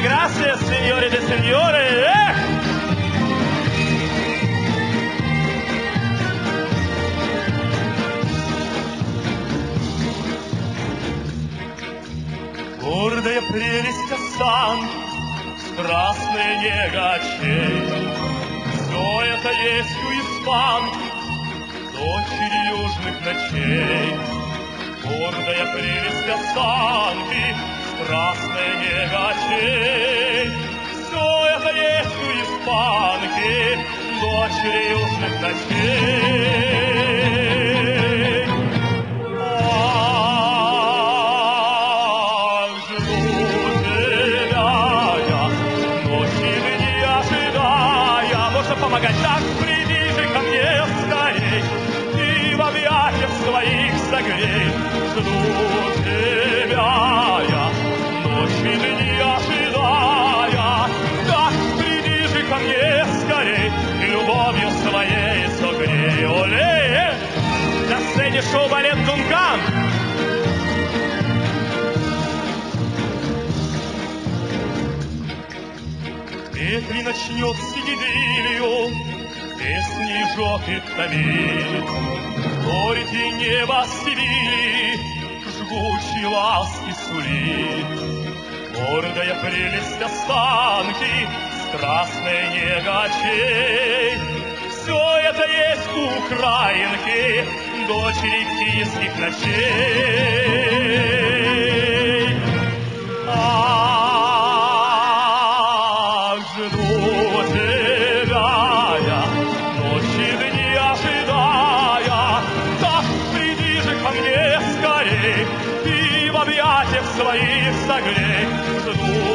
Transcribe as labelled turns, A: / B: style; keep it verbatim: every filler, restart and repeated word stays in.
A: gracias, señores y señores. ¡Eh! Гордая прелесть осанки, страстная нега очей. Все это есть у испанки, дочери южных ночей. Гордая прелесть осанки, страстная нега очей. Все это есть у испанки, дочери южных ночей. Помогать, так приди же ко мне скорей, и в объятиях своих согрей. Жду тебя я, ночи дни ожидая. Так приди же ко мне скорей, и любовью своей согрей. Оле! На сцене шоу-балет «Дункан». Ветви начнет с идиллию, песни жжет томит. Горький небо Севильи жгучей ласки сулит. Гордая прелесть осанки, страстная нега очей. Все это есть у украинки, дочери киевских ночей. Жду тебя я, ночи дни ожидая. Так приди же ко мне скорей, и в объятиях своих согрей. Жду